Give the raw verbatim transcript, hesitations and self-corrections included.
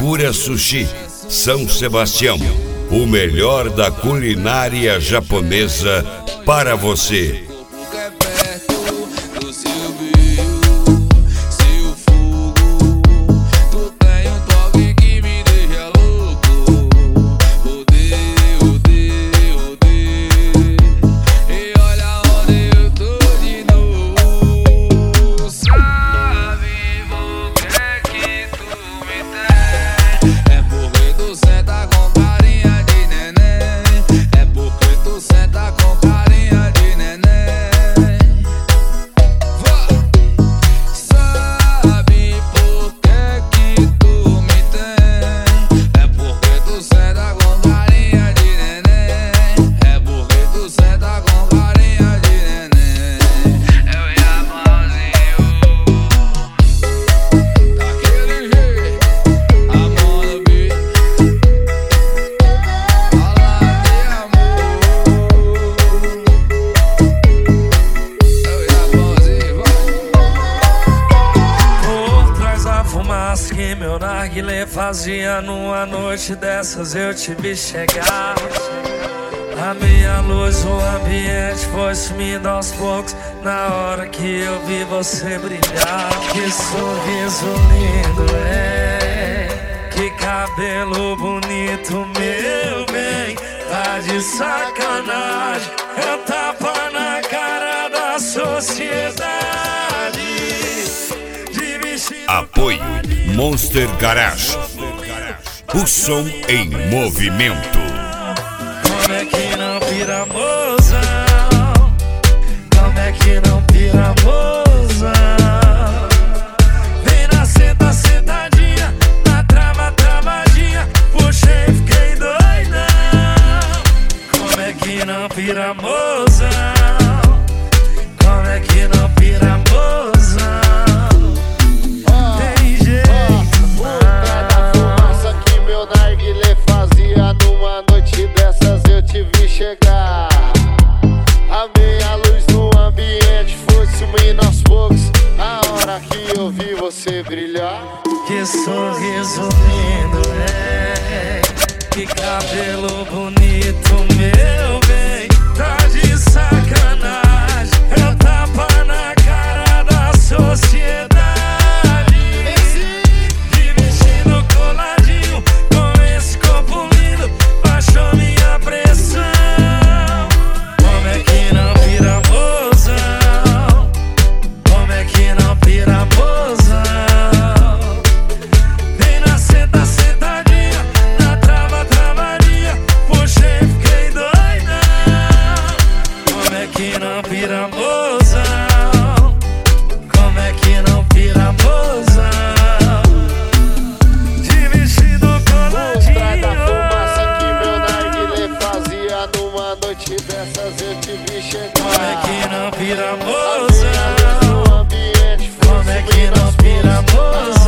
Sakura Sushi, São Sebastião. O melhor da culinária japonesa para você. Que meu narguilé fazia numa noite dessas eu te vi chegar. A minha luz, o ambiente foi sumindo aos poucos na hora que eu vi você brilhar. Que sorriso lindo, é, que cabelo bonito, meu bem. Tá de sacanagem, é tapa na cara da sociedade. Apoio Monster Garage, o som em movimento. Como é que não vira mozão? Como é que não vira mozão? Vem na senta, sentadinha, na trava, travadinha. Puxei, fiquei doidão. Como é que não vira mozão? Como é que não vira mozão? A meia luz no ambiente foi sumindo aos poucos a hora que eu vi você brilhar. Que sorriso lindo, é, que cabelo bonito, meu bem. Tá de sacanagem, é tapa na cara da sociedade. De vestido coladinho, com esse corpo lindo, baixou minha pressão. Como é que não vira mozão? Como é que não vira mozão? Vem na senta, sentadinha, na trava, travadinha. Puxei, fiquei doidão. Como é que não vira mozão? Como é que não vira mozão? De vestido coladinho. Por trás da fumaça que meu narguilé fazia numa noite dessas eu te vi chegar. Como é que não vira A mozão? meia luz no ambiente foi Como é que sumindo não aos vira poucos mozão?